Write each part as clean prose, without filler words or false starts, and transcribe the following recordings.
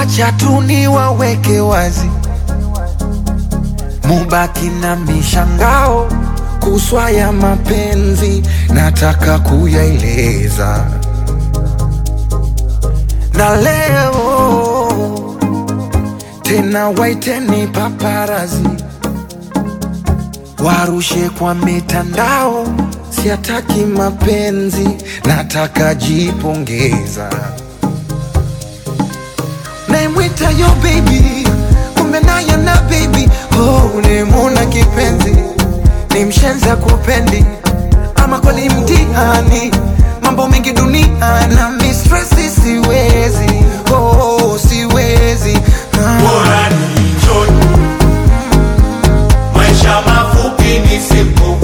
Wacha tu niwaweke wazi, mubaki na mishangao kuswa ya mapenzi, nataka kuyaeleza. Na leo tena waiteni paparazi, warushe kwa mitandao, siataki mapenzi, nataka jipongeza. Naimwita yo baby, kumbe naye na baby. Oh, nimuna kipenzi, ni mshenza kupendi, ama kweli mtihani, mambo mengi dunia na mistressi, siwezi, oh, siwezi. Bora ni enjoy, maisha mafupi ni simple,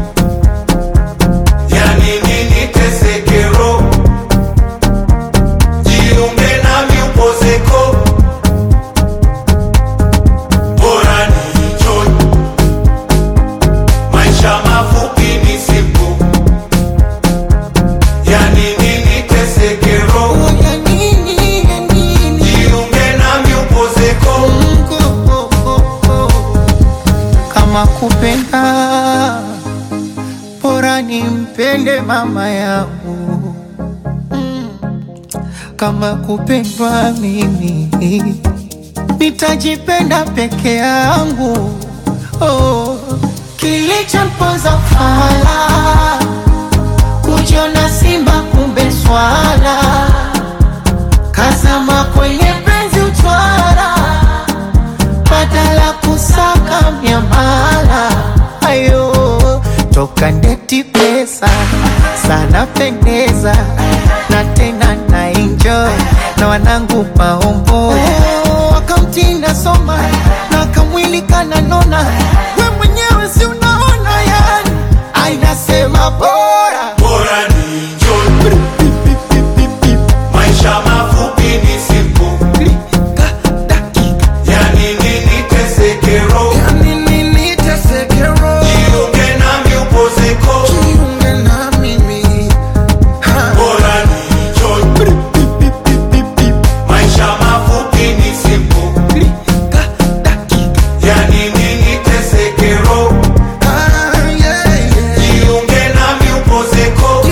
yani nini tesekero, jiunge nami upozeko. Bora ni enjoy, maisha mafupi ni simple, yani nini tesekero, jiunge nami upozeko. Kama kupenda, bora nimpende mama yangu. Kama kupendwa mimi, nitajipenda peke yangu. Oh, kilichomponza fala, kujiona simba kumbe swala, kazama kwenye penzi utwara, badala kusaka miamala. Ayo, toka ndeti pesa, sana pendeza, na tena na enjoy, na wanangu maombo. Wakamtinda soma, na kamwili kananona, we mwenyewe si unaona yani, ainasema bora. Bora ni enjoy, maisha mafupi ni simple, yani nini tesekero, jiunge nami upozeko. Bora ni enjoy, maisha mafupi ni simple, yani nini tesekero, jiunge nami upozeko.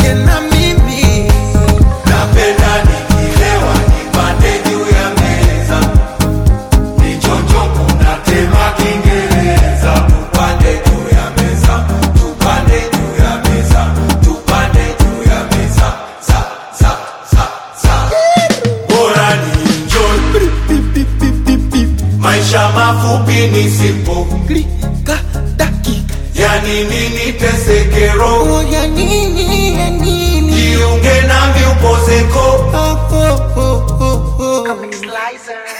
Napenda nikilewa nipande juu ya meza, nichonjo kunatema Kiingereza. Tupande juu ya meza, tupande juu ya meza, tupande juu ya meza, za, za, za, za. Bora ni enjoy, maisha mafupi ni simple, yani nini tesekero, jiunge nami upozeko. Oh, oh, oh, oh, oh. Slicer.